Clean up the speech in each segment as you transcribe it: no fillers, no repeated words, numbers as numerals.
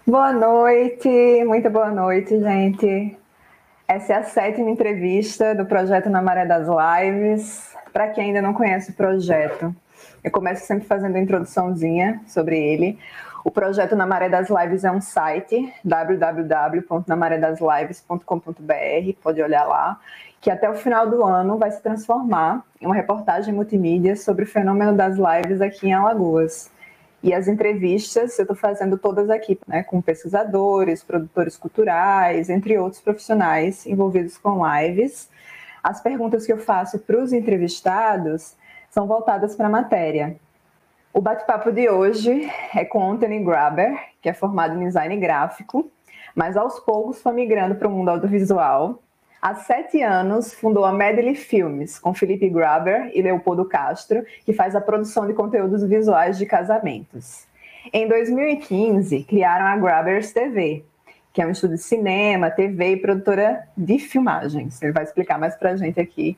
Boa noite, muito boa noite, gente. Essa é a 7ª entrevista do projeto Na Maré das Lives. Para quem ainda não conhece o projeto, eu começo sempre fazendo a introduçãozinha sobre ele. O projeto Na Maré das Lives é um site, www.namaredaslives.com.br, pode olhar lá, que até o final do ano vai se transformar em uma reportagem multimídia sobre o fenômeno das lives aqui em Alagoas. E as entrevistas eu estou fazendo todas aqui, né, com pesquisadores, produtores culturais, entre outros profissionais envolvidos com lives. As perguntas que eu faço para os entrevistados são voltadas para a matéria. O bate-papo de hoje é com Anthony Graber, que é formado em design gráfico, mas aos poucos foi migrando para o mundo audiovisual. Há 7 anos, fundou a Medley Filmes, com Felipe Graber e Leopoldo Castro, que faz a produção de conteúdos visuais de casamentos. Em 2015, criaram a Grabers TV, que é um estúdio de cinema, TV e produtora de filmagens. Ele vai explicar mais pra gente aqui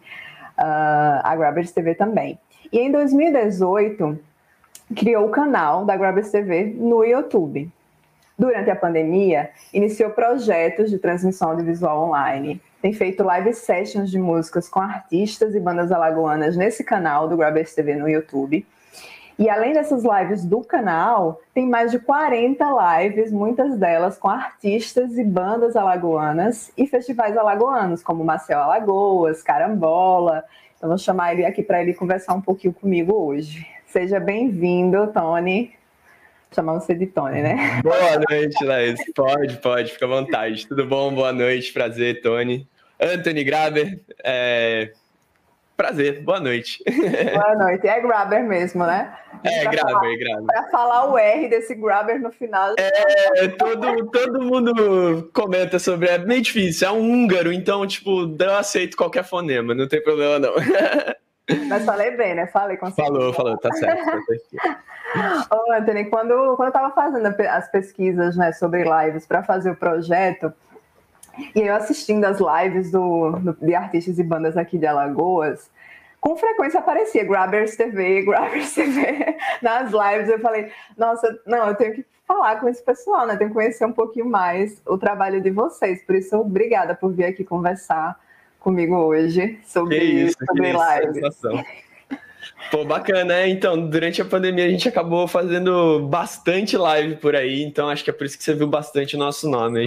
a Grabers TV também. E em 2018, criou o canal da Grabers TV no YouTube. Durante a pandemia, iniciou projetos de transmissão audiovisual online. Tem feito live sessions de músicas com artistas e bandas alagoanas nesse canal do Grabers TV no YouTube. E além dessas lives do canal, tem mais de 40 lives, muitas delas com artistas e bandas alagoanas e festivais alagoanos, como Maceió Alagoas, Carambola. Então vou chamar ele aqui para ele conversar um pouquinho comigo hoje. Seja bem-vindo, Tony. Chamar você de Tony, né? Boa noite, Laís. Pode, fica à vontade. Tudo bom? Boa noite, prazer, Tony. Anthony Graber, prazer, boa noite. Boa noite. É Graber mesmo, né? Graber. Para falar o R desse Graber no final. Todo mundo comenta sobre, é meio difícil, é um húngaro, então, tipo, eu aceito qualquer fonema, não tem problema não. Mas falei bem, né? Falei com você. Falou, tá certo. Ô, Anthony, quando eu estava fazendo as pesquisas, né, sobre lives para fazer o projeto, e eu assistindo as lives de artistas e bandas aqui de Alagoas, com frequência aparecia Grabers TV nas lives. Eu falei, nossa, não, eu tenho que falar com esse pessoal, né? Tenho que conhecer um pouquinho mais o trabalho de vocês. Por isso, obrigada por vir aqui conversar comigo hoje sobre lives. Pô, bacana, né? Então, durante a pandemia a gente acabou fazendo bastante live por aí, então acho que é por isso que você viu bastante o nosso nome.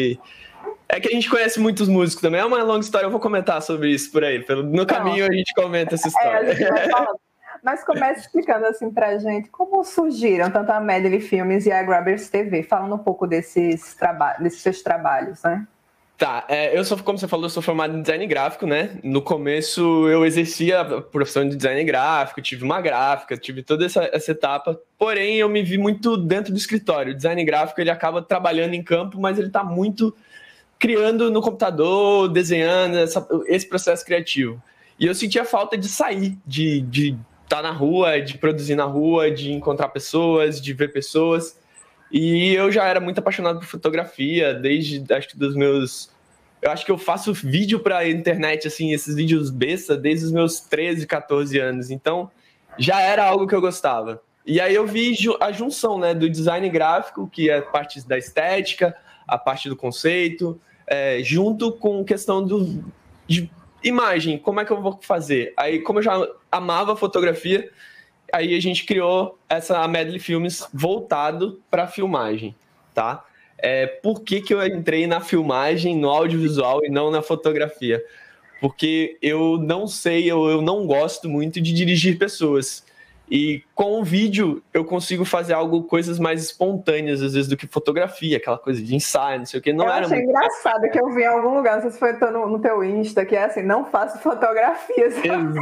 É que a gente conhece muitos músicos também, é uma longa história, eu vou comentar sobre isso por aí. No caminho a gente comenta essa história. A gente vai falando. Mas comece explicando assim pra gente como surgiram tanto a Medley Filmes e a Grabers TV, falando um pouco desses seus trabalhos, né? Tá, como você falou, eu sou formado em design gráfico, né? No começo eu exercia a profissão de design gráfico, tive uma gráfica, tive toda essa etapa, porém eu me vi muito dentro do escritório. O design gráfico, ele acaba trabalhando em campo, mas ele tá muito criando no computador, desenhando, esse processo criativo. E eu sentia falta de sair, de estar na rua, de produzir na rua, de encontrar pessoas, de ver pessoas. E eu já era muito apaixonado por fotografia, acho que dos meus... Eu acho que eu faço vídeo pra internet, assim, esses vídeos besta, desde os meus 13, 14 anos. Então, já era algo que eu gostava. E aí eu vi a junção, né, do design gráfico, que é a parte da estética, a parte do conceito, junto com questão de imagem, como é que eu vou fazer? Aí, como eu já amava fotografia, aí a gente criou a Medley Filmes voltado para filmagem, tá? Por que eu entrei na filmagem, no audiovisual e não na fotografia? Porque eu não sei, eu não gosto muito de dirigir pessoas. E com o vídeo eu consigo fazer coisas mais espontâneas, às vezes, do que fotografia, aquela coisa de ensaio, não sei o que. Eu achei engraçado que eu vi em algum lugar, não sei se foi no teu Insta, que é assim, não faço fotografias.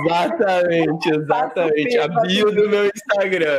Exatamente. A bio do meu Instagram.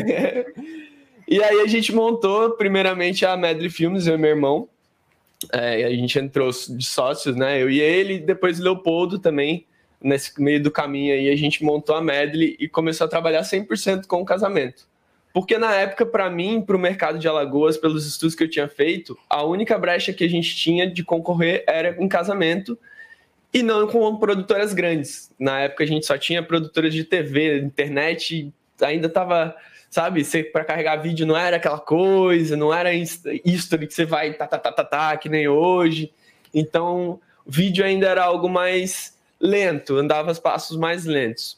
E aí a gente montou, primeiramente, a Medley Filmes, eu e meu irmão. A gente entrou de sócios, né? Eu e ele, depois o Leopoldo também. Nesse meio do caminho aí, a gente montou a Medley e começou a trabalhar 100% com o casamento. Porque na época, para mim, para o mercado de Alagoas, pelos estudos que eu tinha feito, a única brecha que a gente tinha de concorrer era em casamento e não com produtoras grandes. Na época, a gente só tinha produtoras de TV, internet, ainda estava sabe? Para carregar vídeo não era aquela coisa, não era history que você vai que nem hoje. Então, o vídeo ainda era algo mais lento, andava os passos mais lentos.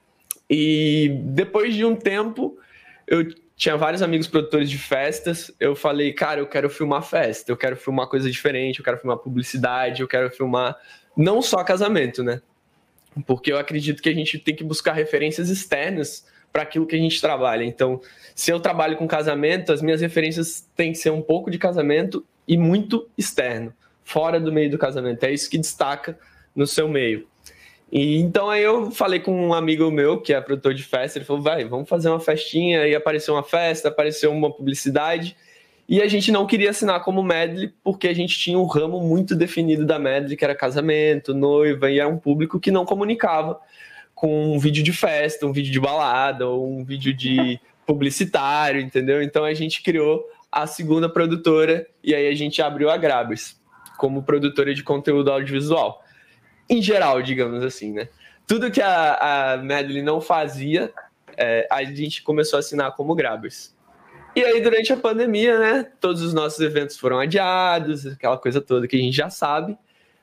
E depois de um tempo, eu tinha vários amigos produtores de festas, eu falei, cara, eu quero filmar festa, eu quero filmar coisa diferente, eu quero filmar publicidade, eu quero filmar não só casamento, né? Porque eu acredito que a gente tem que buscar referências externas para aquilo que a gente trabalha. Então, se eu trabalho com casamento, as minhas referências têm que ser um pouco de casamento e muito externo, fora do meio do casamento. É isso que destaca no seu meio. E então aí eu falei com um amigo meu, que é produtor de festa, ele falou, vamos fazer uma festinha, e apareceu uma festa, apareceu uma publicidade, e a gente não queria assinar como medley, porque a gente tinha um ramo muito definido da medley, que era casamento, noiva, e era um público que não comunicava com um vídeo de festa, um vídeo de balada, ou um vídeo de publicitário, entendeu? Então a gente criou a segunda produtora, e aí a gente abriu a Grabbers, como produtora de conteúdo audiovisual. Em geral, digamos assim, né? Tudo que a Medley não fazia, a gente começou a assinar como Grabbers. E aí, durante a pandemia, né? Todos os nossos eventos foram adiados, aquela coisa toda que a gente já sabe.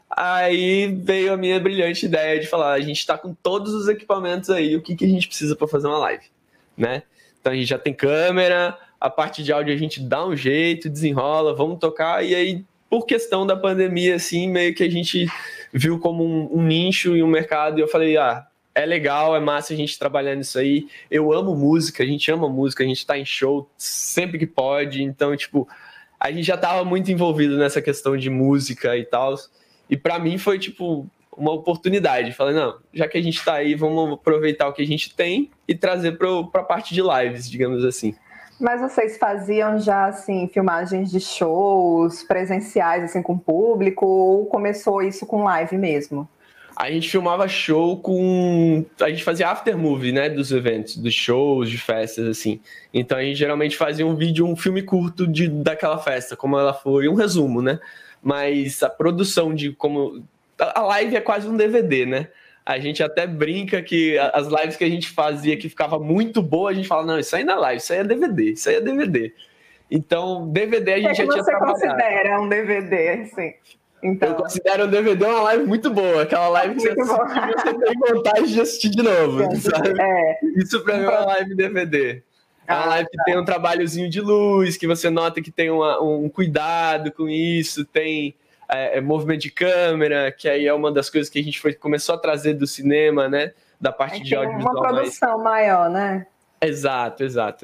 Aí veio a minha brilhante ideia de falar, a gente está com todos os equipamentos aí, o que a gente precisa para fazer uma live, né? Então a gente já tem câmera, a parte de áudio a gente dá um jeito, desenrola, vamos tocar. E aí, por questão da pandemia, assim, meio que a gente viu como um nicho e um mercado, e eu falei, é legal, é massa a gente trabalhar nisso aí, eu amo música, a gente ama música, a gente tá em show sempre que pode, então, tipo, a gente já tava muito envolvido nessa questão de música e tal, e pra mim foi, tipo, uma oportunidade, falei, não, já que a gente tá aí, vamos aproveitar o que a gente tem e trazer pra parte de lives, digamos assim. Mas vocês faziam já, assim, filmagens de shows presenciais, assim, com público, ou começou isso com live mesmo? A gente filmava show com... A gente fazia aftermovie, né, dos eventos, dos shows, de festas, assim. Então a gente geralmente fazia um filme curto daquela festa, como ela foi, um resumo, né? Mas a produção de como... A live é quase um DVD, né? A gente até brinca que as lives que a gente fazia que ficava muito boa, a gente fala, não, isso aí não é live, isso aí é DVD, isso aí é DVD. Então, DVD a gente já tinha trabalhado. Você considera um DVD, assim? Então... Eu considero um DVD uma live muito boa, aquela live que você tem vontade de assistir de novo, sabe? Isso pra mim é uma live DVD. É uma live que tem um trabalhozinho de luz, que você nota que tem um cuidado com isso, tem... movimento de câmera, que aí é uma das coisas que a gente começou a trazer do cinema, né? Da parte de audiovisual. Uma produção maior, né? Exato.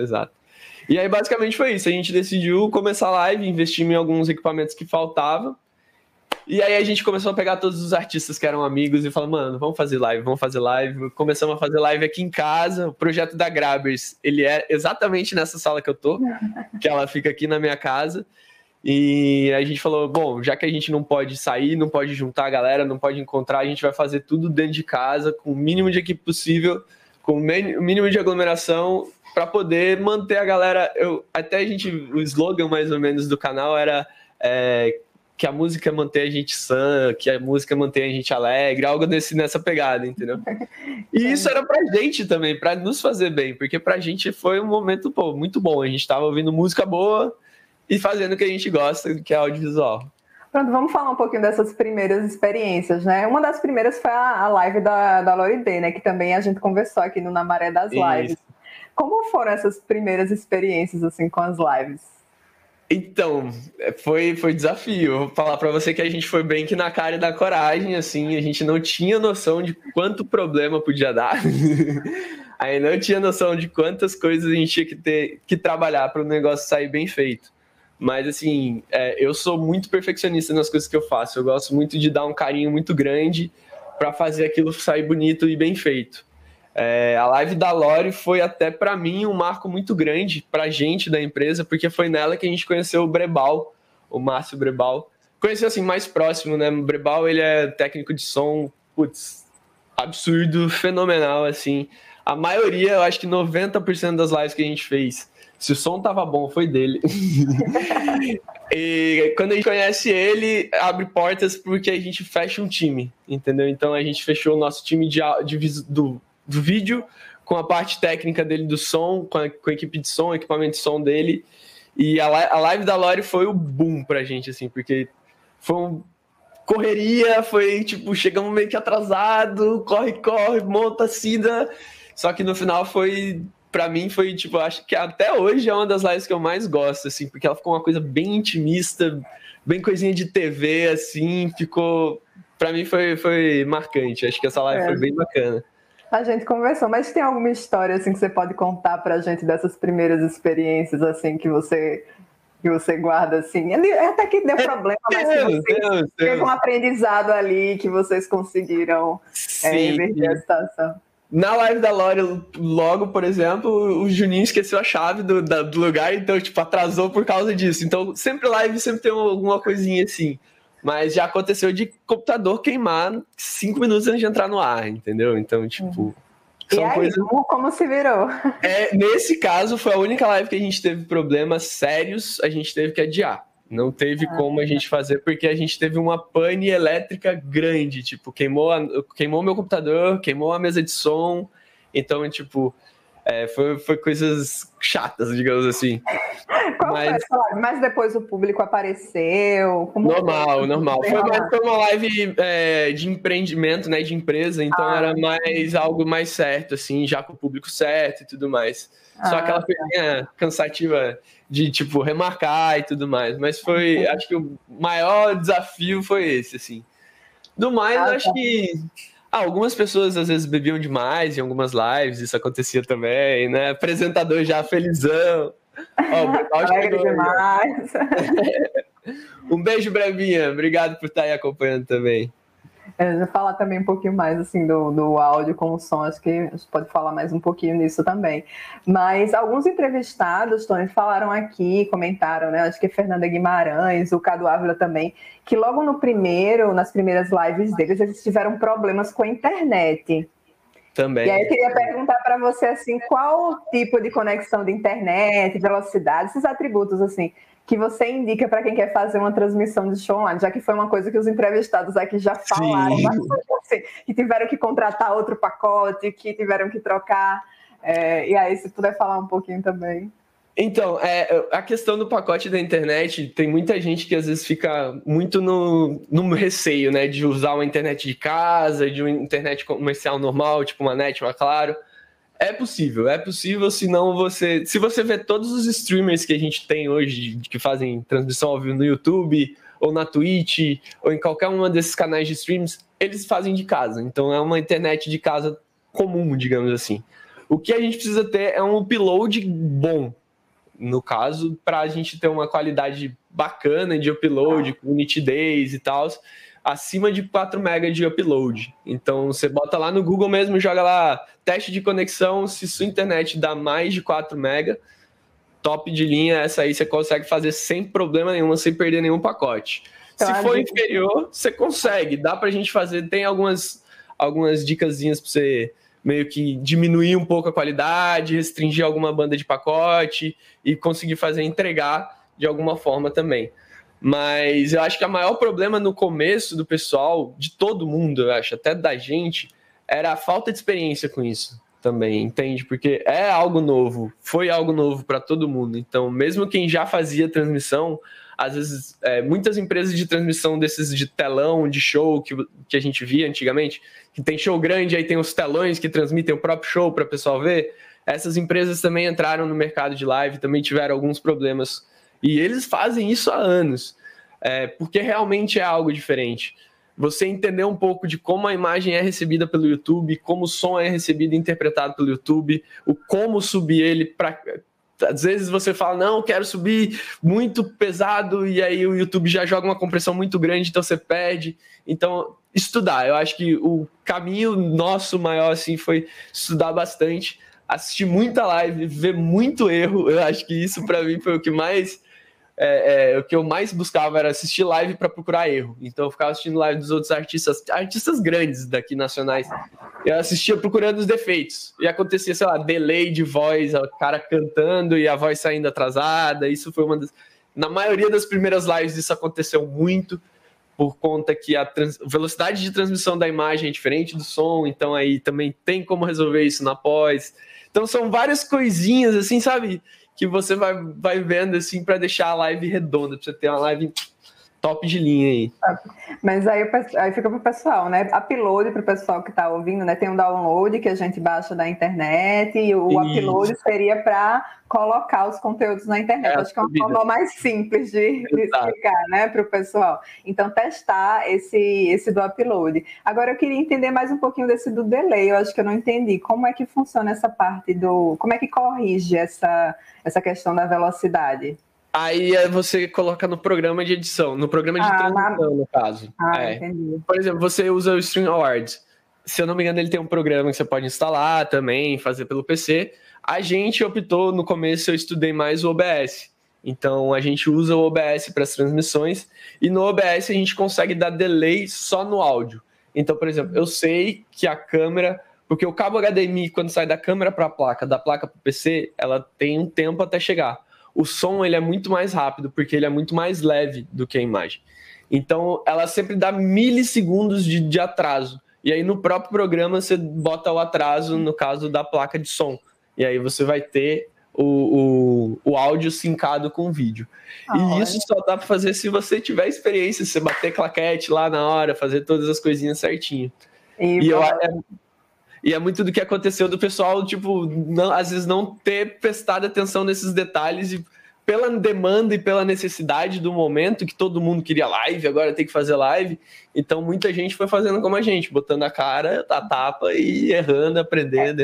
E aí, basicamente, foi isso. A gente decidiu começar a live, investir em alguns equipamentos que faltavam. E aí a gente começou a pegar todos os artistas que eram amigos e falar, mano, vamos fazer live. Começamos a fazer live aqui em casa. O projeto da Grabbers, ele é exatamente nessa sala que eu tô, que ela fica aqui na minha casa. E a gente falou, bom, já que a gente não pode sair, não pode juntar a galera, não pode encontrar, a gente vai fazer tudo dentro de casa, com o mínimo de equipe possível, com o mínimo de aglomeração, para poder manter a galera... o slogan mais ou menos do canal era que a música mantém a gente sã, que a música mantém a gente alegre, algo nessa pegada, entendeu? E isso era pra gente também, pra nos fazer bem, porque pra gente foi um momento muito bom, a gente tava ouvindo música boa, e fazendo o que a gente gosta, que é audiovisual. Pronto, vamos falar um pouquinho dessas primeiras experiências, né? Uma das primeiras foi a live da Lori B, né? Que também a gente conversou aqui no Na Maré das Lives. Isso. Como foram essas primeiras experiências, assim, com as lives? Então, foi desafio. Vou falar pra você que a gente foi bem que na cara e na coragem, assim, a gente não tinha noção de quanto problema podia dar. Aí não tinha noção de quantas coisas a gente tinha que ter que trabalhar para o negócio sair bem feito. Mas, assim, eu sou muito perfeccionista nas coisas que eu faço. Eu gosto muito de dar um carinho muito grande para fazer aquilo sair bonito e bem feito. A live da Lori foi até, para mim, um marco muito grande para a gente da empresa, porque foi nela que a gente conheceu o Brebal, o Márcio Brebal. Conheceu, assim, mais próximo, né? O Brebal, ele é técnico de som, absurdo, fenomenal, assim. A maioria, eu acho que 90% das lives que a gente fez, se o som tava bom, foi dele. E quando a gente conhece ele, abre portas porque a gente fecha um time, entendeu? Então a gente fechou o nosso time do vídeo com a parte técnica dele do som, com a equipe de som, equipamento de som dele. E a live da Lori foi o boom pra gente, assim, porque foi correria, foi tipo, chegamos meio que atrasado, corre, monta, Cida. Só que no final pra mim foi tipo, acho que até hoje é uma das lives que eu mais gosto, assim, porque ela ficou uma coisa bem intimista, bem coisinha de TV, assim, pra mim foi marcante. Acho que essa live foi bem bacana. A gente conversou, mas tem alguma história assim que você pode contar pra gente dessas primeiras experiências assim que você guarda assim? Até que deu problema, mas que teve um aprendizado ali que vocês conseguiram reverter a situação. Na live da Lori, logo, por exemplo, o Juninho esqueceu a chave do lugar, então, tipo, atrasou por causa disso. Então, sempre live, sempre tem alguma coisinha assim. Mas já aconteceu de computador queimar 5 minutos antes de entrar no ar, entendeu? Então, tipo... E aí, como se virou? Nesse caso, foi a única live que a gente teve problemas sérios, a gente teve que adiar. Não teve como a gente fazer, porque a gente teve uma pane elétrica grande, tipo, queimou meu computador, queimou a mesa de som, então, tipo, foi coisas chatas, digamos assim. Mas depois o público apareceu? Normal. Foi uma live de empreendimento, né, de empresa, então era mais algo mais certo, assim, já com o público certo e tudo mais. Só aquela coisinha cansativa de, tipo, remarcar e tudo mais. Mas acho que o maior desafio foi esse, assim. Do mais, acho que algumas pessoas às vezes bebiam demais em algumas lives, isso acontecia também, né? Apresentador já felizão. Alegre demais. Um beijo, Brevinha. Obrigado por estar aí acompanhando também. Vou falar também um pouquinho mais assim do áudio com o som, acho que a gente pode falar mais um pouquinho nisso também. Mas alguns entrevistados, Tony, falaram aqui, comentaram, né? Acho que Fernanda Guimarães, o Cadu Ávila também, que logo nas primeiras lives deles, eles tiveram problemas com a internet. Também. E aí eu queria perguntar para você assim, qual tipo de conexão de internet, velocidade, esses atributos assim, que você indica para quem quer fazer uma transmissão de show online, já que foi uma coisa que os entrevistados aqui já falaram bastante, assim, que tiveram que contratar outro pacote, que tiveram que trocar. E aí, se puder falar um pouquinho também. Então, a questão do pacote da internet, tem muita gente que às vezes fica muito no receio, né, de usar uma internet de casa, de uma internet comercial normal, tipo uma NET, uma Claro. É possível, senão se você ver todos os streamers que a gente tem hoje, que fazem transmissão ao vivo no YouTube, ou na Twitch, ou em qualquer um desses canais de streams, eles fazem de casa. Então é uma internet de casa comum, digamos assim. O que a gente precisa ter é um upload bom, no caso, para a gente ter uma qualidade bacana de upload, com nitidez e tal, acima de 4 MB de upload. Então, você bota lá no Google mesmo, joga lá, teste de conexão, se sua internet dá mais de 4 MB, top de linha, essa aí você consegue fazer sem problema nenhum, sem perder nenhum pacote. Então, se for inferior, você consegue, dá pra gente fazer, tem algumas dicasinhas pra você meio que diminuir um pouco a qualidade, restringir alguma banda de pacote e conseguir entregar de alguma forma também. Mas eu acho que o maior problema no começo do pessoal, de todo mundo, eu acho, até da gente, era a falta de experiência com isso também, entende? Porque é algo novo, foi algo novo para todo mundo. Então, mesmo quem já fazia transmissão, às vezes, muitas empresas de transmissão desses de telão, de show que a gente via antigamente, que tem show grande, aí tem os telões que transmitem o próprio show para o pessoal ver, essas empresas também entraram no mercado de live, também tiveram alguns problemas. E eles fazem isso há anos, porque realmente é algo diferente. Você entender um pouco de como a imagem é recebida pelo YouTube, como o som é recebido e interpretado pelo YouTube, como subir ele para... Às vezes você fala, não, quero subir muito pesado, e aí o YouTube já joga uma compressão muito grande, então você perde. Então, estudar. Eu acho que o caminho nosso maior assim, foi estudar bastante, assistir muita live, ver muito erro. Eu acho que isso para mim foi o que mais... o que eu mais buscava era assistir live para procurar erro. Então eu ficava assistindo live dos outros artistas grandes daqui, nacionais. Eu assistia procurando os defeitos. E acontecia, sei lá, delay de voz, o cara cantando e a voz saindo atrasada. Isso foi na maioria das primeiras lives isso aconteceu muito. por conta que a velocidade de transmissão da imagem é diferente do som, então aí também tem como resolver isso na pós. Então são várias coisinhas, assim, sabe, que você vai vendo, assim, para deixar a live redonda, para você ter uma live top de linha aí. Mas aí fica pro pessoal, né? Upload pro pessoal que tá ouvindo, né? Tem um download que a gente baixa da internet e o upload seria para colocar os conteúdos na internet. Acho que é uma forma mais simples de explicar, né, pro pessoal. Então, testar esse do upload. Agora, eu queria entender mais um pouquinho desse do delay. Eu acho que eu não entendi. Como é que funciona essa parte como é que corrige essa questão da velocidade? Aí você coloca no programa de edição, no programa de transmissão, no caso. Entendi. Por exemplo, você usa o StreamYard. Se eu não me engano, ele tem um programa que você pode instalar também, fazer pelo PC. A gente optou, no começo eu estudei mais o OBS. Então a gente usa o OBS para as transmissões e no OBS a gente consegue dar delay só no áudio. Então, por exemplo, eu sei que a câmera... Porque o cabo HDMI, quando sai da câmera para a placa, da placa para o PC, ela tem um tempo até chegar. O som ele é muito mais rápido, porque ele é muito mais leve do que a imagem. Então, ela sempre dá milissegundos de atraso. E aí, no próprio programa, você bota o atraso, no caso da placa de som. E aí, você vai ter o áudio sincado com o vídeo. E isso só dá para fazer se você tiver experiência, se você bater claquete lá na hora, fazer todas as coisinhas certinho. E é muito do que aconteceu do pessoal, tipo, às vezes não ter prestado atenção nesses detalhes e pela demanda e pela necessidade do momento, que todo mundo queria live, agora tem que fazer live. Então, muita gente foi fazendo como a gente, botando a cara, a tapa e errando, aprendendo.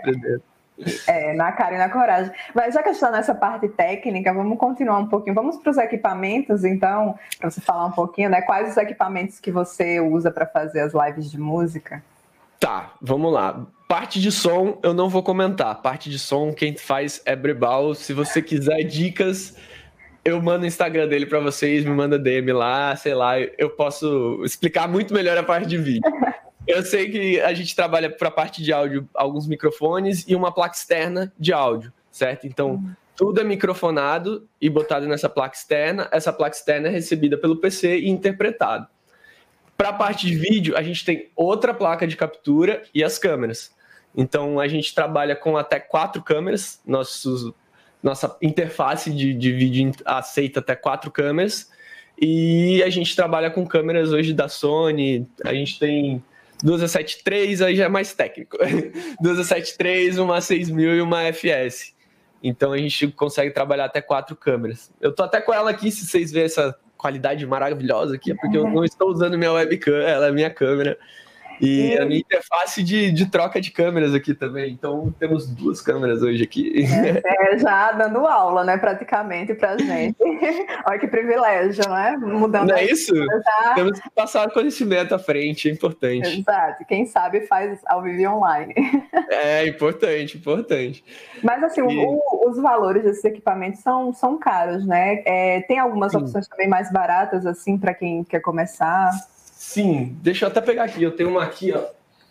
Na cara e na coragem. Mas já que a gente está nessa parte técnica, vamos continuar um pouquinho. Vamos para os equipamentos, então, para você falar um pouquinho, né? Quais os equipamentos que você usa para fazer as lives de música? Tá, vamos lá. Parte de som eu não vou comentar. Parte de som quem faz é Brebal. Se você quiser dicas, eu mando o Instagram dele para vocês, me manda DM lá, sei lá, eu posso explicar muito melhor a parte de vídeo. Eu sei que a gente trabalha para a parte de áudio, alguns microfones e uma placa externa de áudio, certo? Então, tudo é microfonado e botado nessa placa externa. Essa placa externa é recebida pelo PC e interpretado. Para a parte de vídeo, a gente tem outra placa de captura e as câmeras. Então, a gente trabalha com até 4 câmeras. Nossa interface de vídeo aceita até 4 câmeras. E a gente trabalha com câmeras hoje da Sony. A gente tem 2 A7 III, aí já é mais técnico. 2 A7 III, uma 6000 e uma FS. Então, a gente consegue trabalhar até 4 câmeras. Eu tô até com ela aqui, se vocês verem essa qualidade maravilhosa aqui, é porque eu não estou usando minha webcam, ela é minha câmera. E a minha interface de troca de câmeras aqui também. Então, temos 2 câmeras hoje aqui. Já dando aula, né, praticamente, pra gente. Olha que privilégio, né? Mudando. Não é isso? Temos que passar conhecimento à frente, é importante. Exato. Quem sabe faz ao vivo online. É importante. Mas, assim, os valores desses equipamentos são caros, né? Tem algumas opções também mais baratas, assim, para quem quer começar? Sim, deixa eu até pegar aqui. Eu tenho uma aqui, ó.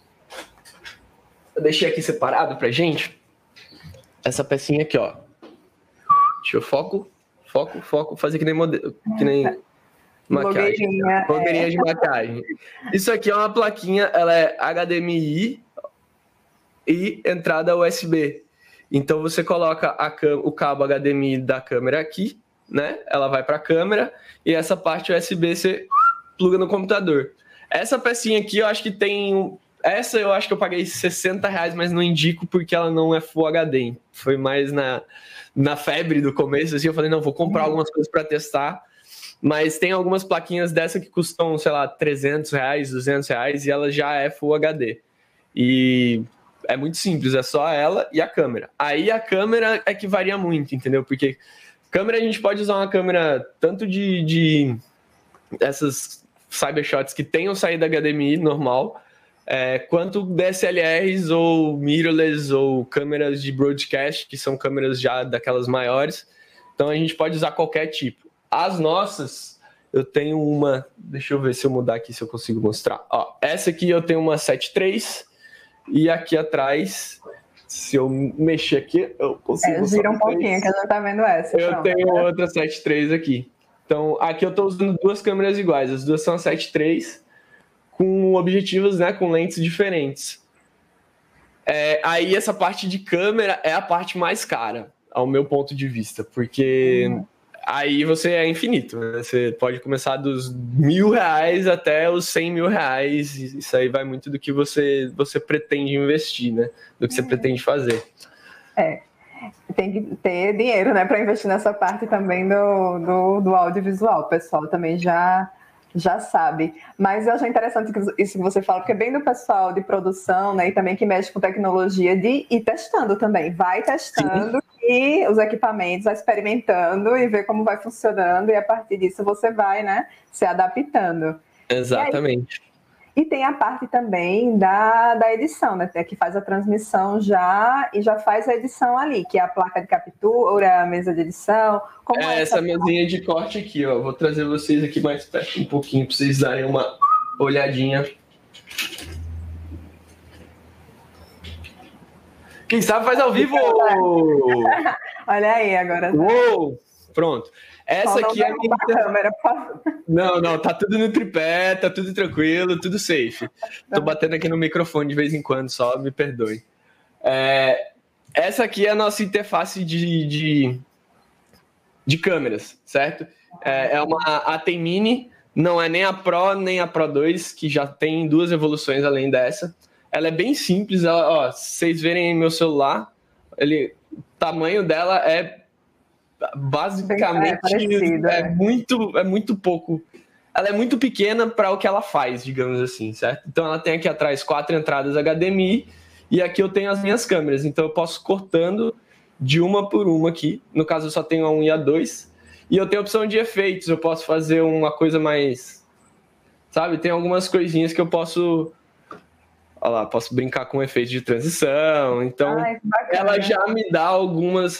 Eu deixei aqui separado pra gente. Essa pecinha aqui, ó. Deixa eu foco. Fazer que nem modelo, que nem maquiagem. Blogueirinha de maquiagem. Isso aqui é uma plaquinha, ela é HDMI e entrada USB. Então você coloca o cabo HDMI da câmera aqui, né? Ela vai pra câmera e essa parte USB você pluga no computador. Essa pecinha aqui, eu acho que tem... Essa eu acho que eu paguei R$60, mas não indico porque ela não é Full HD. Foi mais na febre do começo, assim, eu falei, não, vou comprar algumas coisas para testar. Mas tem algumas plaquinhas dessa que custam, sei lá, R$300, R$200, e ela já é Full HD. E é muito simples, é só ela e a câmera. Aí a câmera é que varia muito, entendeu? Porque câmera, a gente pode usar uma câmera tanto de essas Cybershots que tenham saída HDMI normal, quanto DSLRs ou mirrorless ou câmeras de broadcast, que são câmeras já daquelas maiores. Então a gente pode usar qualquer tipo. As nossas, eu tenho uma... Deixa eu ver se eu mudar aqui, se eu consigo mostrar. Ó, essa aqui eu tenho uma 7.3 e aqui atrás, se eu mexer aqui, eu consigo... Gira um pouquinho, que a gente tá vendo essa. Eu tenho outra 7.3 aqui. Então, aqui eu estou usando duas câmeras iguais, as duas são a 7.3, com objetivos, né, com lentes diferentes. Aí essa parte de câmera é a parte mais cara, ao meu ponto de vista, porque aí você é infinito, né? Você pode começar dos R$1.000 até os R$100.000, isso aí vai muito do que você pretende investir, né? Do que você pretende fazer. Tem que ter dinheiro, né, para investir nessa parte também do audiovisual. O pessoal também já sabe. Mas eu achei interessante isso que você fala, porque é bem do pessoal de produção, né, e também que mexe com tecnologia, de ir testando também. Vai testando e os equipamentos, vai experimentando e ver como vai funcionando, e a partir disso você vai, né, se adaptando. Exatamente. E tem a parte também da edição, né? Que faz a transmissão e já faz a edição ali, que é a placa de captura, a mesa de edição. Como essa mesinha de corte aqui, ó. Vou trazer vocês aqui mais perto um pouquinho para vocês darem uma olhadinha. Quem sabe faz ao vivo! Olha aí, agora. Uou! Pronto. Essa aqui é a minha câmera, por favor. Não, tá tudo no tripé, tá tudo tranquilo, tudo safe. Tô batendo aqui no microfone de vez em quando, só me perdoe. Essa aqui é a nossa interface de câmeras, certo? É uma ATEM Mini, não é nem a Pro nem a Pro 2, que já tem duas evoluções além dessa. Ela é bem simples, ó, se vocês verem meu celular, o tamanho dela é basicamente muito pouco. Ela é muito pequena para o que ela faz, digamos assim, certo? Então ela tem aqui atrás 4 entradas HDMI e aqui eu tenho as minhas câmeras, então eu posso cortando de uma por uma aqui. No caso eu só tenho a 1 e a 2 e eu tenho a opção de efeitos, eu posso fazer uma coisa mais, sabe? Tem algumas coisinhas que eu posso, olha lá, posso brincar com efeitos de transição. Então ela já me dá algumas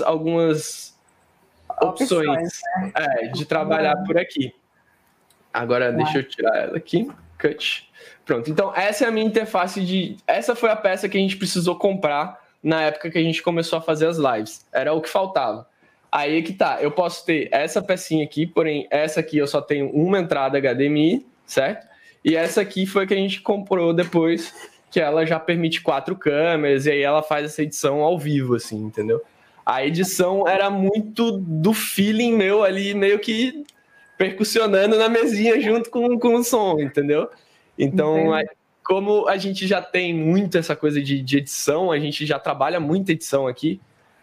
opções né? De trabalhar por aqui. Agora deixa eu tirar ela aqui. Cut. Pronto. Então essa é a minha interface essa foi a peça que a gente precisou comprar na época que a gente começou a fazer as lives. Era o que faltava. Aí que tá. Eu posso ter essa pecinha aqui, porém essa aqui eu só tenho uma entrada HDMI, certo? E essa aqui foi que a gente comprou depois, que ela já permite 4 câmeras e aí ela faz essa edição ao vivo, assim, entendeu? A edição era muito do feeling meu ali, meio que percussionando na mesinha junto com o som, entendeu? Então, como a gente já tem muito essa coisa de edição, a gente já trabalha muita edição aqui,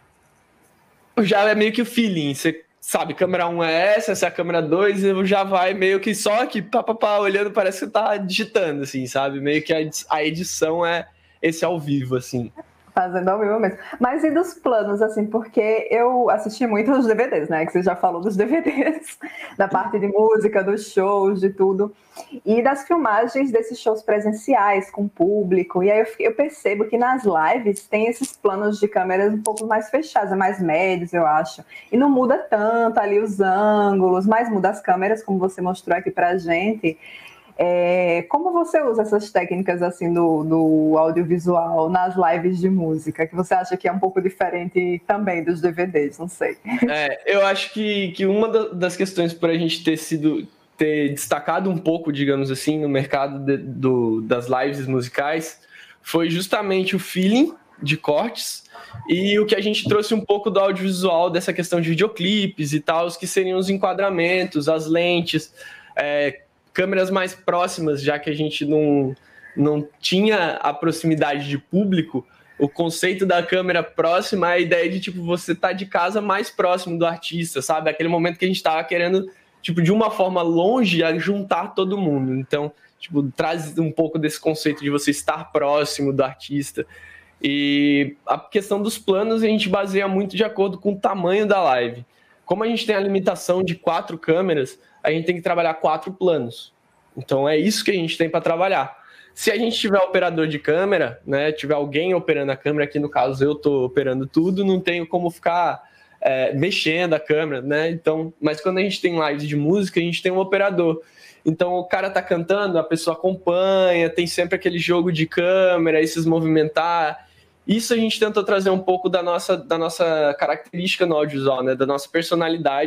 já é meio que o feeling. Você sabe, câmera 1 é essa é a câmera 2, e já vai meio que só aqui, olhando, parece que você tá digitando, assim, sabe? Meio que a edição é esse ao vivo, assim. Fazendo ao vivo mesmo. Mas e dos planos, assim, porque eu assisti muito os DVDs, né? Que você já falou dos DVDs, da parte de música, dos shows, de tudo. E das filmagens desses shows presenciais, com público. E aí eu percebo que nas lives tem esses planos de câmeras um pouco mais fechados, mais médios, eu acho. E não muda tanto ali os ângulos, mas muda as câmeras, como você mostrou aqui pra gente. Como você usa essas técnicas assim do audiovisual nas lives de música, que você acha que é um pouco diferente também dos DVDs, não sei. Eu acho que uma das questões para a gente ter destacado um pouco, digamos assim, no mercado das lives musicais foi justamente o feeling de cortes e o que a gente trouxe um pouco do audiovisual, dessa questão de videoclipes e tal, que seriam os enquadramentos, as lentes, câmeras mais próximas, já que a gente não tinha a proximidade de público. O conceito da câmera próxima é a ideia de, tipo, você tá de casa mais próximo do artista, sabe? Aquele momento que a gente tava querendo, tipo, de uma forma longe, a juntar todo mundo. Então, tipo, traz um pouco desse conceito de você estar próximo do artista. E a questão dos planos a gente baseia muito de acordo com o tamanho da live. Como a gente tem a limitação de 4 câmeras, a gente tem que trabalhar 4 planos. Então é isso que a gente tem para trabalhar. Se a gente tiver operador de câmera, né, tiver alguém operando a câmera, aqui no caso eu estou operando tudo, não tenho como ficar mexendo a câmera, né? Então, mas quando a gente tem lives de música, a gente tem um operador. Então o cara tá cantando, a pessoa acompanha, tem sempre aquele jogo de câmera, esses movimentar. Isso a gente tenta trazer um pouco da nossa característica no audiovisual, né, da nossa personalidade,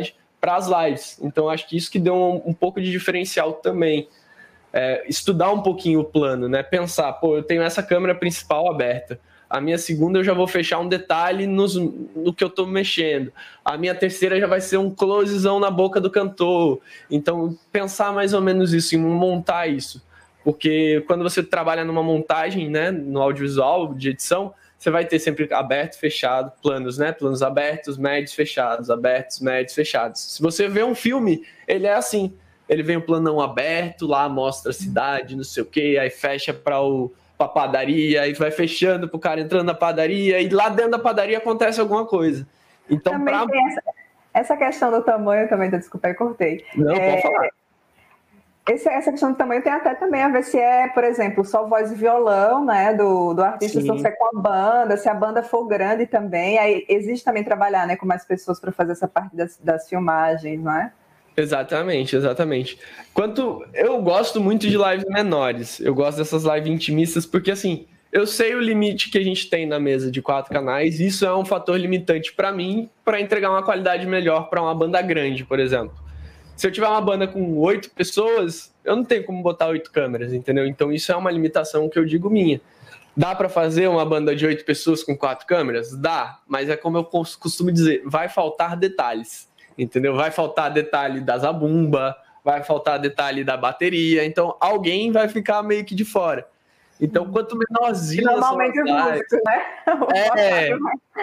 para as lives. Então, acho que isso que deu um pouco de diferencial também. Estudar um pouquinho o plano, né? Pensar, pô, eu tenho essa câmera principal aberta. A minha segunda eu já vou fechar um detalhe no que eu tô mexendo. A minha terceira já vai ser um closezão na boca do cantor. Então, pensar mais ou menos isso, em montar isso. Porque quando você trabalha numa montagem, né, no audiovisual, de edição, você vai ter sempre aberto, fechado, planos, né? Planos abertos, médios, fechados, abertos, médios, fechados. Se você vê um filme, ele é assim. Ele vem o planão aberto, lá mostra a cidade, não sei o quê, aí fecha para a padaria, aí vai fechando pro cara entrando na padaria, e lá dentro da padaria acontece alguma coisa. Então, também tem essa questão do tamanho também, desculpa, eu cortei. Não, pode falar. Essa questão do tamanho tem até também a ver se é, por exemplo, só voz e violão, né, do artista, se você é com a banda, se a banda for grande também, aí existe também trabalhar, né, com mais pessoas para fazer essa parte das filmagens, não é? Exatamente. Eu gosto muito de lives menores, eu gosto dessas lives intimistas, porque assim, eu sei o limite que a gente tem na mesa de 4 canais, e isso é um fator limitante para mim, para entregar uma qualidade melhor para uma banda grande, por exemplo. Se eu tiver uma banda com 8 pessoas, eu não tenho como botar 8 câmeras, entendeu? Então isso é uma limitação que eu digo minha. Dá para fazer uma banda de 8 pessoas com 4 câmeras? Dá, mas é como eu costumo dizer, vai faltar detalhes, entendeu? Vai faltar detalhe da zabumba, vai faltar detalhe da bateria, então alguém vai ficar meio que de fora. Então, quanto menorzinho... Normalmente os músicos, né?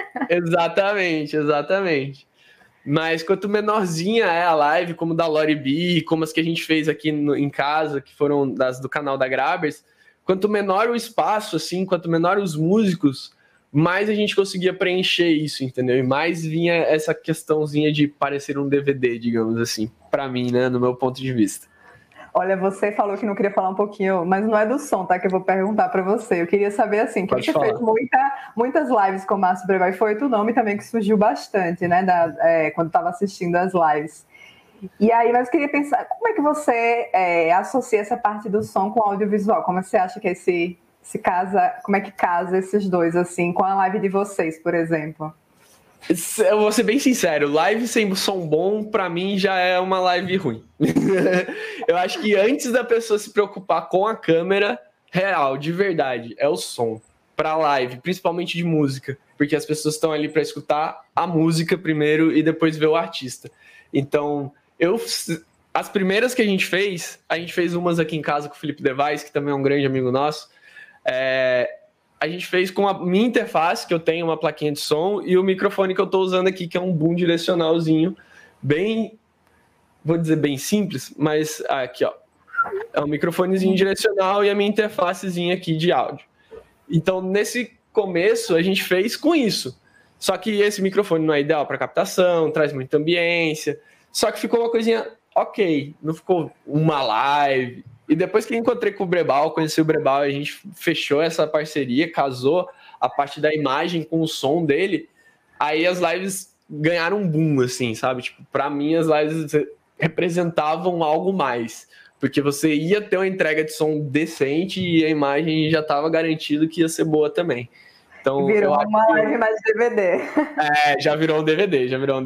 Exatamente. Mas quanto menorzinha é a live, como da Lori B, como as que a gente fez aqui em casa, que foram do canal da Grabers, quanto menor o espaço, assim, quanto menor os músicos, mais a gente conseguia preencher isso, entendeu? E mais vinha essa questãozinha de parecer um DVD, digamos assim, pra mim, né, no meu ponto de vista. Olha, você falou que não queria falar um pouquinho, mas não é do som, tá? Que eu vou perguntar para você. Eu queria saber, assim, que você fez muitas lives com o Márcio Breval, foi outro nome também que surgiu bastante, né? Quando estava assistindo as lives. E aí, mas eu queria pensar, como é que você associa essa parte do som com o audiovisual? Como você acha que como é que casa esses dois, assim, com a live de vocês, por exemplo? Eu vou ser bem sincero, live sem som bom, pra mim, já é uma live ruim. Eu acho que antes da pessoa se preocupar com a câmera, real, de verdade, é o som. Pra live, principalmente de música, porque as pessoas estão ali pra escutar a música primeiro e depois ver o artista. Então, as primeiras que a gente fez umas aqui em casa com o Felipe Devais, que também é um grande amigo nosso, a gente fez com a minha interface, que eu tenho uma plaquinha de som, e o microfone que eu estou usando aqui, que é um boom direcionalzinho, bem, vou dizer bem simples, mas aqui, ó, é um microfonezinho direcional e a minha interfacezinha aqui de áudio. Então, nesse começo, a gente fez com isso. Só que esse microfone não é ideal para captação, traz muita ambiência, só que ficou uma coisinha ok, não ficou uma live. E depois que eu encontrei com o Breval, conheci o Breval, a gente fechou essa parceria, casou a parte da imagem com o som dele, aí as lives ganharam um boom, assim, sabe? Tipo, pra mim as lives representavam algo mais, porque você ia ter uma entrega de som decente e a imagem já estava garantido que ia ser boa também. Então, virou uma live mais DVD. Já virou um DVD.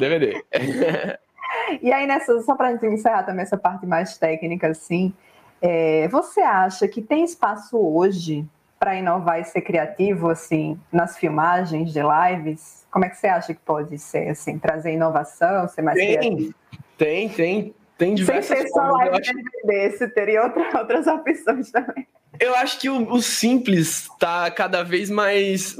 E aí, só pra gente encerrar também essa parte mais técnica, assim, você acha que tem espaço hoje para inovar e ser criativo, assim, nas filmagens de lives? Como é que você acha que pode ser, assim, trazer inovação, ser mais criativo? Tem diversas formas. Sem ser só live de DVD, você teria outras opções também. Eu acho que o simples tá cada vez mais...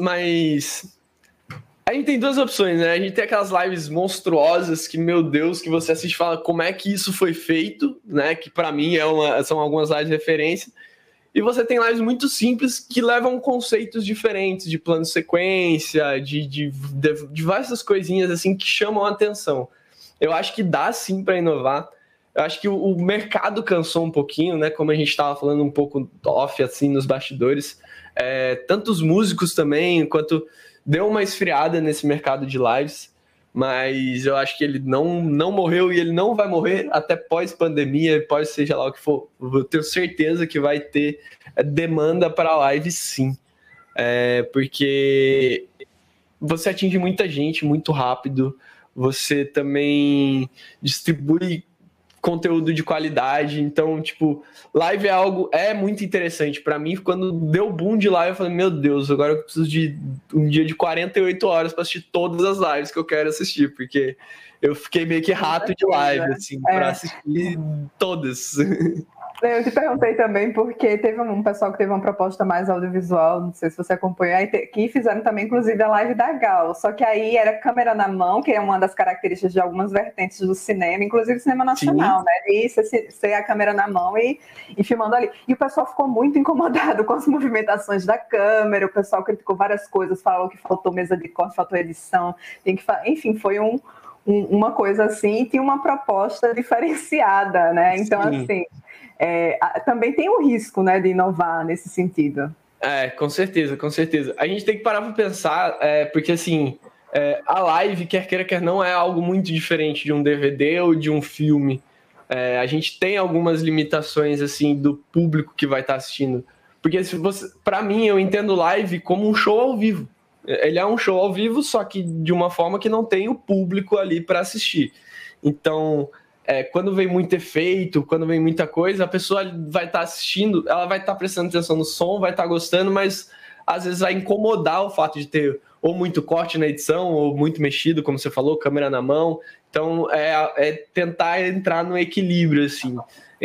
A gente tem duas opções, né? A gente tem aquelas lives monstruosas que, meu Deus, que você assiste e fala como é que isso foi feito, né? Que pra mim são algumas lives de referência. E você tem lives muito simples que levam conceitos diferentes de plano de sequência, de diversas coisinhas assim que chamam a atenção. Eu acho que dá sim para inovar. Eu acho que o mercado cansou um pouquinho, né? Como a gente estava falando um pouco off, assim, nos bastidores. Tanto os músicos também, quanto deu uma esfriada nesse mercado de lives. Mas eu acho que ele não morreu e ele não vai morrer até pós-pandemia, pós seja lá o que for. Eu tenho certeza que vai ter demanda para live, sim. Porque você atinge muita gente muito rápido. você também distribui conteúdo de qualidade. Então, tipo, live é muito interessante. Para mim, quando deu boom de live, eu falei, meu Deus, agora eu preciso de um dia de 48 horas para assistir todas as lives que eu quero assistir, porque eu fiquei meio que rato de live, assim, para assistir todas. Eu te perguntei também porque teve um pessoal que teve uma proposta mais audiovisual, não sei se você acompanhou, que fizeram também, inclusive, a live da Gal. Só que aí era câmera na mão, que é uma das características de algumas vertentes do cinema, inclusive cinema nacional, né? E você a câmera na mão e filmando ali. E o pessoal ficou muito incomodado com as movimentações da câmera, o pessoal criticou várias coisas, falou que faltou mesa de corte, faltou edição, enfim, foi uma coisa assim, e tinha uma proposta diferenciada, né? Então, assim... também tem um risco, né, de inovar nesse sentido. Com certeza, com certeza. A gente tem que parar para pensar, porque assim, a live, quer queira, quer não, é algo muito diferente de um DVD ou de um filme. A gente tem algumas limitações, assim, do público que vai estar assistindo. Porque para mim, eu entendo live como um show ao vivo. Ele é um show ao vivo, só que de uma forma que não tem o público ali para assistir. Então... quando vem muito efeito, quando vem muita coisa, a pessoa vai estar assistindo, ela vai estar prestando atenção no som, vai estar gostando, mas às vezes vai incomodar o fato de ter ou muito corte na edição, ou muito mexido, como você falou, câmera na mão. Então, tentar entrar no equilíbrio, assim,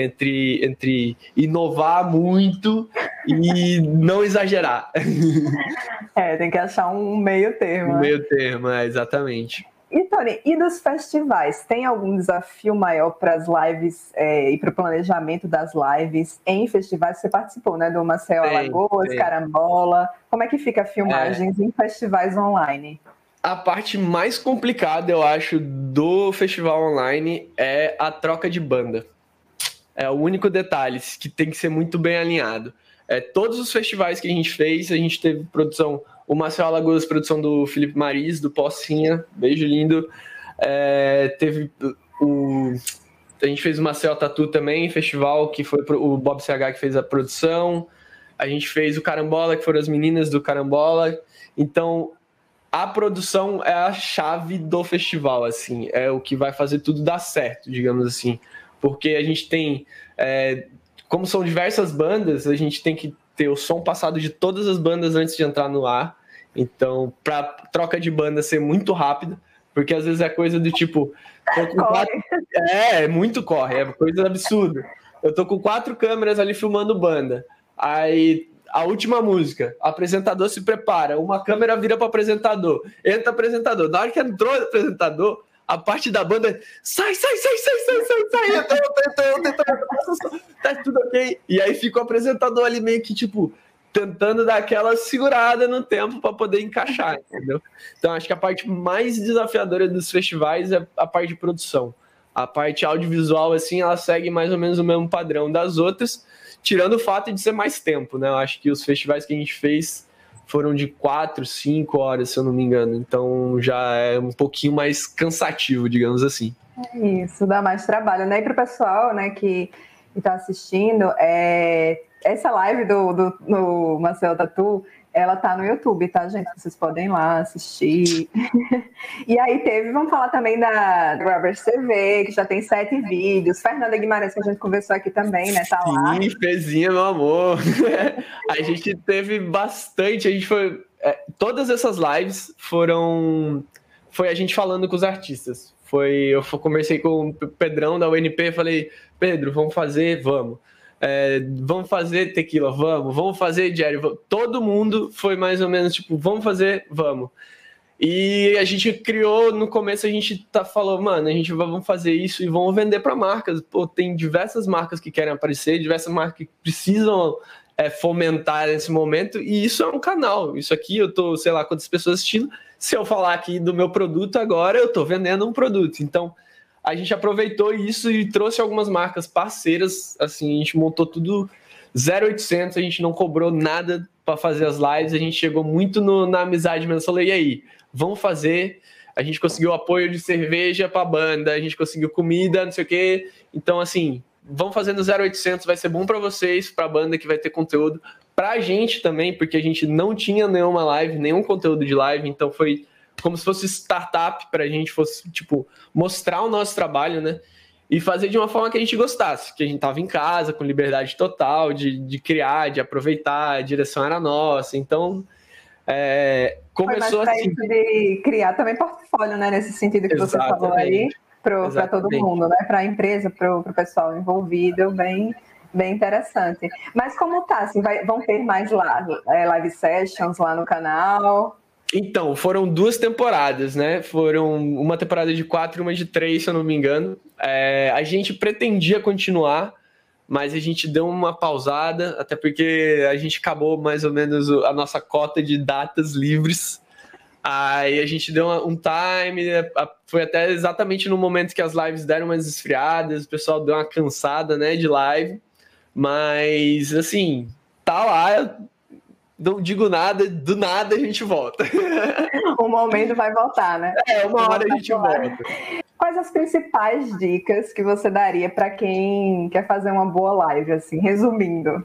entre inovar muito e não exagerar. Tem que achar um meio termo. Um meio termo, exatamente. E, Tony, e dos festivais? Tem algum desafio maior para as lives e para o planejamento das lives em festivais? Você participou, né? Do Maceió Alagoas, Carambola. Como é que fica filmagens em festivais online? A parte mais complicada, eu acho, do festival online é a troca de banda. É o único detalhe que tem que ser muito bem alinhado. Todos os festivais que a gente fez, a gente teve produção... O Maceió Alagoas, produção do Felipe Maris, do Pocinha, beijo lindo. A gente fez o Maceió Tatu também, festival, que foi o Bob CH que fez a produção. A gente fez o Carambola, que foram as meninas do Carambola. Então, a produção é a chave do festival, assim. É o que vai fazer tudo dar certo, digamos assim. Porque a gente tem... como são diversas bandas, a gente tem que ter o som passado de todas as bandas antes de entrar no ar. Então, para troca de banda ser muito rápido, porque às vezes é coisa do tipo... muito corre, é coisa absurda. Eu tô com 4 câmeras ali filmando banda. Aí, a última música, o apresentador se prepara, uma câmera vira para o apresentador, entra o apresentador. Na hora que entrou o apresentador, a parte da banda sai, tá tudo ok. E aí fica o apresentador ali meio que tipo tentando dar aquela segurada no tempo para poder encaixar, entendeu? Então acho que a parte mais desafiadora dos festivais é a parte de produção. A parte audiovisual, assim, ela segue mais ou menos o mesmo padrão das outras, tirando o fato de ser mais tempo, né? Eu acho que os festivais que a gente fez foram de 4, 5 horas, se eu não me engano. Então já é um pouquinho mais cansativo, digamos assim. Isso, dá mais trabalho, né? E para o pessoal, né, que está assistindo, essa live do Maceió Tatu, ela tá no YouTube, tá, gente? Vocês podem ir lá assistir. E aí vamos falar também da Rubbers TV, que já tem 7 vídeos. Fernanda Guimarães, que a gente conversou aqui também, né? Tá lá. Sim, Fezinha, meu amor. A gente teve bastante, a gente foi... todas essas lives foi a gente falando com os artistas. Eu conversei com o Pedrão da UNP, falei, Pedro, vamos fazer? Vamos. Vamos fazer tequila, vamos fazer Jerry, todo mundo foi mais ou menos tipo, vamos fazer, vamos. E a gente criou, no começo a gente falou, mano, vamos fazer isso e vamos vender para marcas. Pô, tem diversas marcas que querem aparecer, diversas marcas que precisam fomentar nesse momento, e isso é um canal. Isso aqui eu tô, sei lá, quantas pessoas assistindo. Se eu falar aqui do meu produto agora, eu tô vendendo um produto. Então, a gente aproveitou isso e trouxe algumas marcas parceiras, assim, a gente montou tudo 0800, a gente não cobrou nada para fazer as lives, a gente chegou muito na amizade mesmo, falei, e aí, vamos fazer? A gente conseguiu apoio de cerveja para a banda, a gente conseguiu comida, não sei o quê, então, assim, vamos fazer no 0800, vai ser bom para vocês, para a banda que vai ter conteúdo, para a gente também, porque a gente não tinha nenhuma live, nenhum conteúdo de live, então foi como se fosse startup para a gente, fosse, tipo, mostrar o nosso trabalho, né? E fazer de uma forma que a gente gostasse, que a gente estava em casa, com liberdade total de criar, de aproveitar, a direção era nossa. Então, começou foi mais assim. isso de criar também portfólio, né? Nesse sentido que você falou aí, para todo mundo, né? Para a empresa, para o pessoal envolvido, bem interessante. Mas como tá? Assim, vão ter mais live sessions lá no canal? Então, foram 2 temporadas, né? Foram uma temporada de 4 e uma de 3, se eu não me engano. A gente pretendia continuar, mas a gente deu uma pausada, até porque a gente acabou mais ou menos a nossa cota de datas livres. Aí a gente deu um time, foi até exatamente no momento que as lives deram umas esfriadas, o pessoal deu uma cansada, né, de live. Mas, assim, tá lá, não digo nada, do nada a gente volta. O momento vai voltar, né? Uma hora a gente volta. Quais as principais dicas que você daria para quem quer fazer uma boa live, assim, resumindo?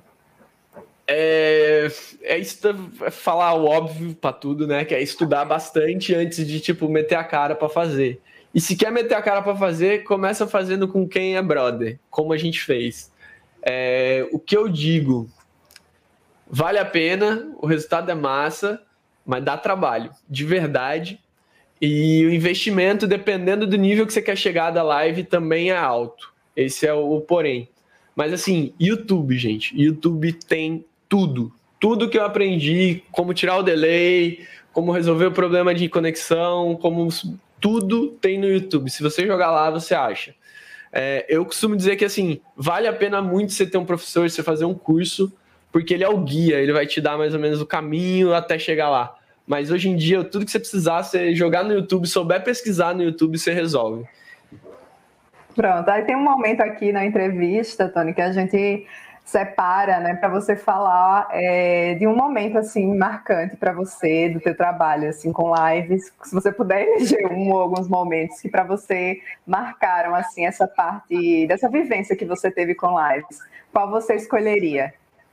Falar o óbvio para tudo, né? Que é estudar bastante antes de, tipo, meter a cara para fazer. E se quer meter a cara para fazer, começa fazendo com quem é brother, como a gente fez. O que eu digo, vale a pena, o resultado é massa, mas dá trabalho, de verdade. E o investimento, dependendo do nível que você quer chegar da live, também é alto. Esse é o porém. Mas assim, YouTube, gente. YouTube tem tudo. Tudo que eu aprendi, como tirar o delay, como resolver o problema de conexão, tudo tem no YouTube. Se você jogar lá, você acha. Eu costumo dizer que assim, vale a pena muito você ter um professor, você fazer um curso, porque ele é o guia, ele vai te dar mais ou menos o caminho até chegar lá. Mas hoje em dia, tudo que você precisar, você jogar no YouTube, souber pesquisar no YouTube, você resolve. Pronto, aí tem um momento aqui na entrevista, Tony, que a gente separa, né, para você falar de um momento assim marcante para você do teu trabalho, assim, com lives. Se você puder eleger ou alguns momentos que para você marcaram assim essa parte dessa vivência que você teve com lives, qual você escolheria?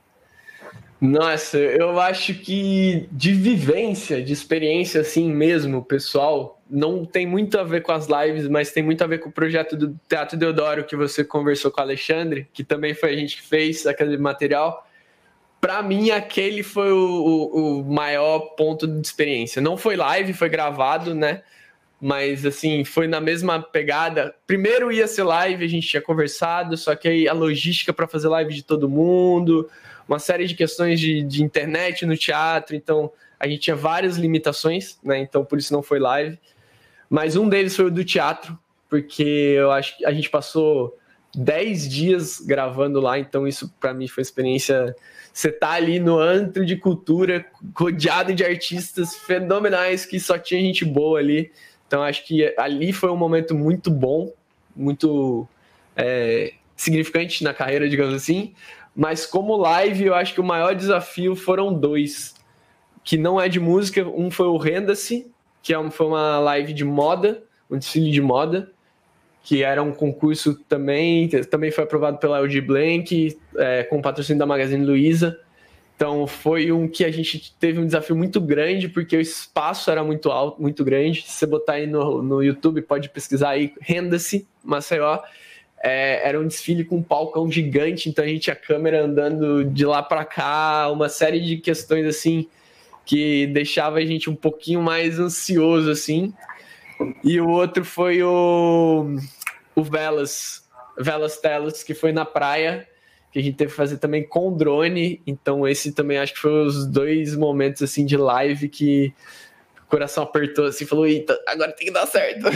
Nossa, eu acho que de vivência, de experiência assim mesmo, pessoal, não tem muito a ver com as lives, mas tem muito a ver com o projeto do Teatro Deodoro que você conversou com o Alexandre, que também foi a gente que fez aquele material. Para mim, aquele foi o maior ponto de experiência. Não foi live, foi gravado, né? Mas, assim, foi na mesma pegada. Primeiro ia ser live, a gente tinha conversado, só que aí a logística para fazer live de todo mundo, uma série de questões de internet no teatro, então a gente tinha várias limitações, né? Então, por isso não foi live. Mas um deles foi o do teatro, porque eu acho que a gente passou 10 dias gravando lá, então isso para mim foi uma experiência. Você tá ali no antro de cultura, rodeado de artistas fenomenais, que só tinha gente boa ali. Então acho que ali foi um momento muito bom, muito significante na carreira, digamos assim. Mas como live, eu acho que o maior desafio foram 2, que não é de música. Um foi o Renda-se, que foi uma live de moda, um desfile de moda, que era um concurso também foi aprovado pela LG Blank, com patrocínio da Magazine Luiza. Então foi um que a gente teve um desafio muito grande, porque o espaço era muito alto, muito grande. Se você botar aí no YouTube, pode pesquisar aí, Renda-se, Maceió. Era um desfile com um palcão gigante, então a gente tinha a câmera andando de lá para cá, uma série de questões assim que deixava a gente um pouquinho mais ansioso, assim. E o outro foi o Velas Telas, que foi na praia, que a gente teve que fazer também com drone. Então esse também acho que foi os 2 momentos assim de live que o coração apertou assim, falou, eita, agora tem que dar certo.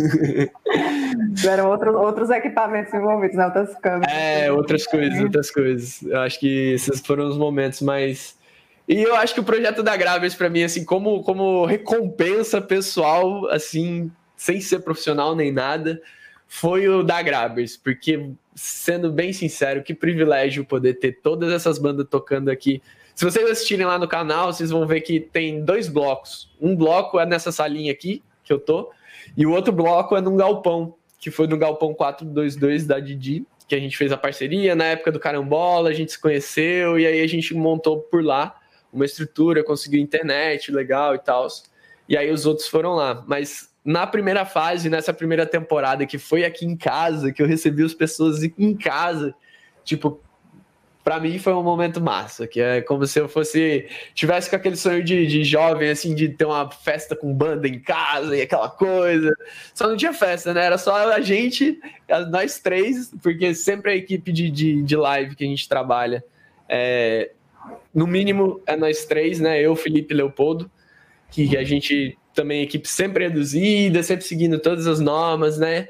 Tiveram outros equipamentos envolvidos, né? Outras câmeras. Outras coisas. Eu acho que esses foram os momentos mais... E eu acho que o projeto da Gravers, para mim, assim, como recompensa pessoal, assim, sem ser profissional nem nada, foi o da Gravers, porque, sendo bem sincero, que privilégio poder ter todas essas bandas tocando aqui. Se vocês assistirem lá no canal, vocês vão ver que tem 2 blocos. Um bloco é nessa salinha aqui, que eu tô, e o outro bloco é num galpão, que foi no Galpão 422 da Didi, que a gente fez a parceria na época do Carambola, a gente se conheceu, e aí a gente montou por lá uma estrutura, conseguiu internet legal e tal. e aí os outros foram lá. Mas na primeira fase, nessa primeira temporada, que foi aqui em casa, que eu recebi as pessoas em casa, tipo, pra mim foi um momento massa, que é como se eu tivesse com aquele sonho de jovem, assim, de ter uma festa com banda em casa e aquela coisa. Só não tinha festa, né? Era só a gente, nós três, porque sempre a equipe de live que a gente trabalha, no mínimo é nós três, né? Eu, Felipe e Leopoldo, que a gente também, equipe sempre reduzida, sempre seguindo todas as normas, né?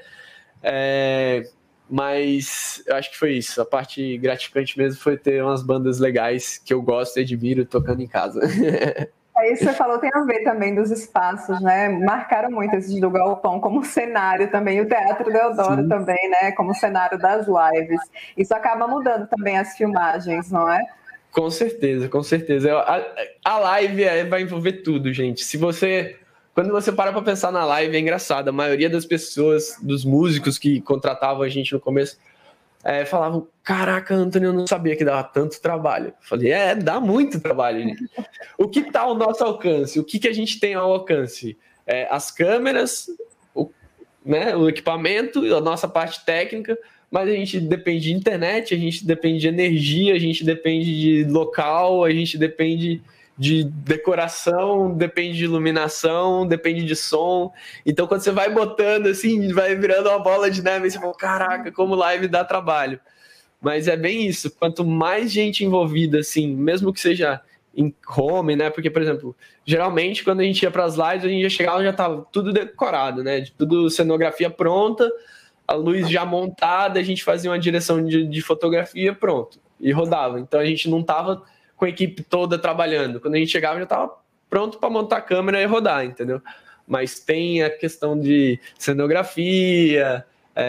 Mas eu acho que foi isso. A parte gratificante mesmo foi ter umas bandas legais que eu gosto e admiro tocando em casa. Isso que você falou tem a ver também dos espaços, né? Marcaram muito esses do Galpão como cenário também, o Teatro Deodoro Sim. também, né? Como cenário das lives. Isso acaba mudando também as filmagens, não é? Com certeza, com certeza. A live vai envolver tudo, gente. Quando você para pensar na live, é engraçado. A maioria das pessoas, dos músicos que contratavam a gente no começo, falavam, caraca, Antônio, eu não sabia que dava tanto trabalho. Eu falei, dá muito trabalho, gente. O que está ao nosso alcance? O que a gente tem ao alcance? As câmeras, o equipamento, a nossa parte técnica, mas a gente depende de internet, a gente depende de energia, a gente depende de local, a gente depende de decoração, depende de iluminação, depende de som. Então, quando você vai botando assim, vai virando uma bola de neve, e você fala, caraca, como live dá trabalho. Mas é bem isso, quanto mais gente envolvida, assim, mesmo que seja em home, né? Porque, por exemplo, geralmente quando a gente ia para as lives, a gente já chegava e já estava tudo decorado, né? Tudo cenografia pronta, a luz já montada, a gente fazia uma direção de fotografia, pronto, e rodava. Então a gente não estava com a equipe toda trabalhando. Quando a gente chegava, já estava pronto para montar a câmera e rodar, entendeu? Mas tem a questão de cenografia,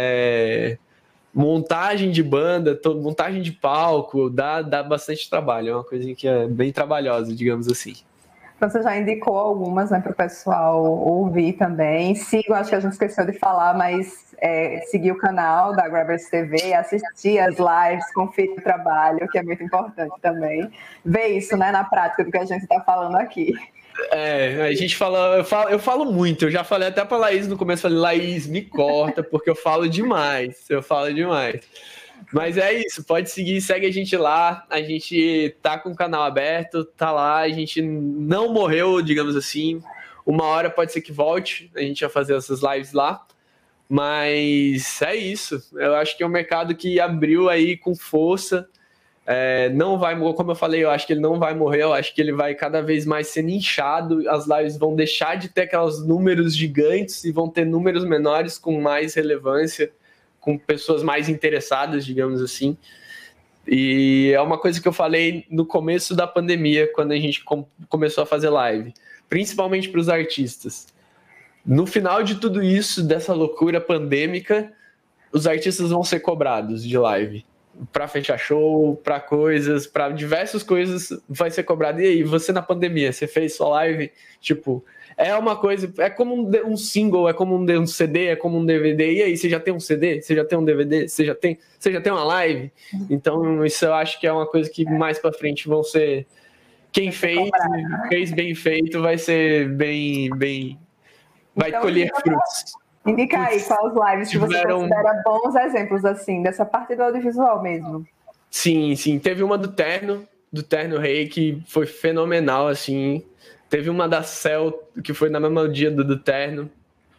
montagem de banda, montagem de palco, dá bastante trabalho. É uma coisa que é bem trabalhosa, digamos assim. Então, você já indicou algumas, né, para o pessoal ouvir também. Sigo, acho que a gente esqueceu de falar, mas seguir o canal da Grabbers TV, assistir as lives, conferir o trabalho, que é muito importante também. Ver isso, né, na prática do que a gente está falando aqui. A gente fala, eu falo muito, eu já falei até pra Laís no começo, falei, Laís, me corta, porque eu falo demais. Mas é isso, pode seguir, segue a gente lá, a gente tá com o canal aberto, tá lá, a gente não morreu, digamos assim, uma hora pode ser que volte, a gente vai fazer essas lives lá, mas é isso, eu acho que é um mercado que abriu aí com força, não vai, como eu falei, eu acho que ele não vai morrer, eu acho que ele vai cada vez mais ser nichado, as lives vão deixar de ter aqueles números gigantes e vão ter números menores com mais relevância, com pessoas mais interessadas, digamos assim. E é uma coisa que eu falei no começo da pandemia, quando a gente começou a fazer live, principalmente para os artistas. No final de tudo isso, dessa loucura pandêmica, os artistas vão ser cobrados de live. Para fechar show, para diversas coisas vai ser cobrado. E aí, você na pandemia, você fez sua live? Tipo, é uma coisa, é como um single, é como um CD, é como um DVD. E aí, você já tem um CD? Você já tem um DVD? Você já tem uma live? Então, isso eu acho que é uma coisa que mais para frente vão ser... Quem fez bem feito, vai ser bem vai então, colher frutos. Indica aí quais lives que você considera bons exemplos, assim, dessa parte do audiovisual mesmo. Sim. Teve uma do Terno Rei, que foi fenomenal, assim. Teve uma da Cell, que foi na mesma dia do Terno.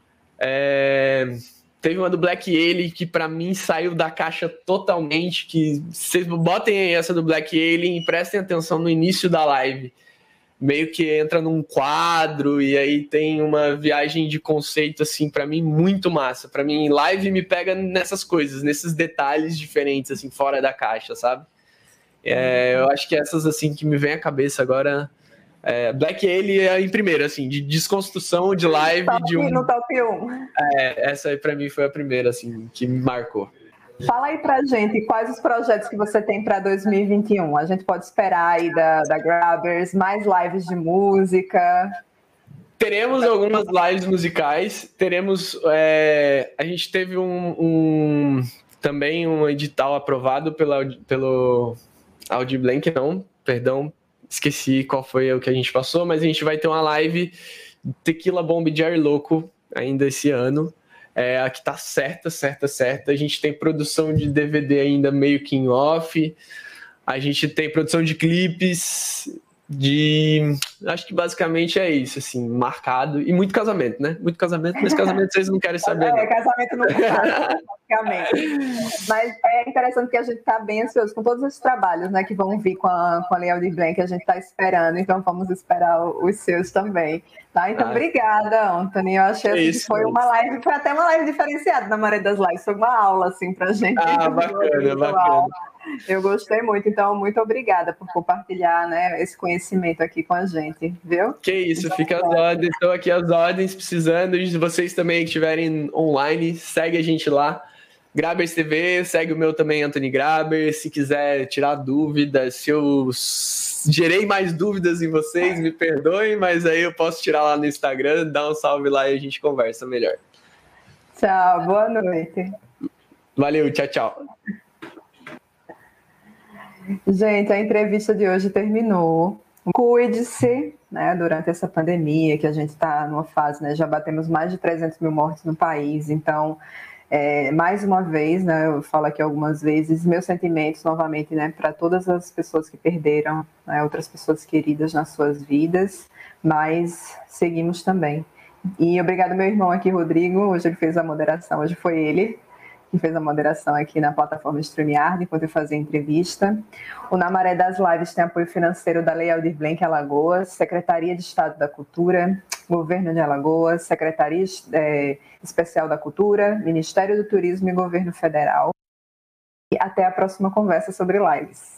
Teve uma do Black Alien, que pra mim saiu da caixa totalmente, que vocês botem aí essa do Black Alien e prestem atenção no início da live. Meio que entra num quadro e aí tem uma viagem de conceito, assim, pra mim, muito massa. Pra mim, live me pega nessas coisas, nesses detalhes diferentes, assim, fora da caixa, sabe? Eu acho que essas, assim, que me vem à cabeça agora... Black Alien é em primeiro, assim, de desconstrução de live. No top 1. Essa aí pra mim foi a primeira, assim, que me marcou. Fala aí pra gente quais os projetos que você tem para 2021. A gente pode esperar aí da Grabbers, mais lives de música. Teremos algumas lives musicais. Teremos. A gente teve também um edital aprovado pelo Audi Blank, não, perdão, esqueci qual foi o que a gente passou, mas a gente vai ter uma live Tequila Bomb Jerry Louco ainda esse ano. A que tá certa. A gente tem produção de DVD ainda meio que em off. A gente tem produção de clipes, acho que basicamente é isso, assim, marcado. E muito casamento, né? Muito casamento, mas casamento vocês não querem saber, não. Casamento não faz, basicamente. Mas é interessante que a gente está bem ansioso com todos os trabalhos, né, que vão vir com a Lei Aldir Blanc, que a gente está esperando, então vamos esperar os seus também. Tá? Então, obrigada, Anthony. Eu achei que foi uma live, foi até uma live diferenciada na Maré das Lives, foi uma aula, assim, pra gente. Bacana. Eu gostei muito, então muito obrigada por compartilhar, né, esse conhecimento aqui com a gente, viu? Que isso, fica às ordens, estou aqui às ordens, precisando de vocês também que estiverem online, segue a gente lá, Grabers TV, segue o meu também, Anthony Graber, se quiser tirar dúvidas, se eu gerei mais dúvidas em vocês, me perdoem, mas aí eu posso tirar lá no Instagram, dá um salve lá e a gente conversa melhor. Tchau, boa noite. Valeu, tchau. Gente, a entrevista de hoje terminou. Cuide-se, né, durante essa pandemia, que a gente está numa fase, né, já batemos mais de 300 mil mortes no país, então, mais uma vez, né, eu falo aqui algumas vezes, meus sentimentos novamente, né, para todas as pessoas que perderam, né, outras pessoas queridas nas suas vidas, mas seguimos também. E obrigado meu irmão aqui, Rodrigo, hoje ele fez a moderação, hoje foi ele que fez a moderação aqui na plataforma StreamYard, enquanto eu fazia a entrevista. O Na Maré das Lives tem apoio financeiro da Lei Aldir Blanc Alagoas, Secretaria de Estado da Cultura, Governo de Alagoas, Secretaria Especial da Cultura, Ministério do Turismo e Governo Federal. E até a próxima conversa sobre lives.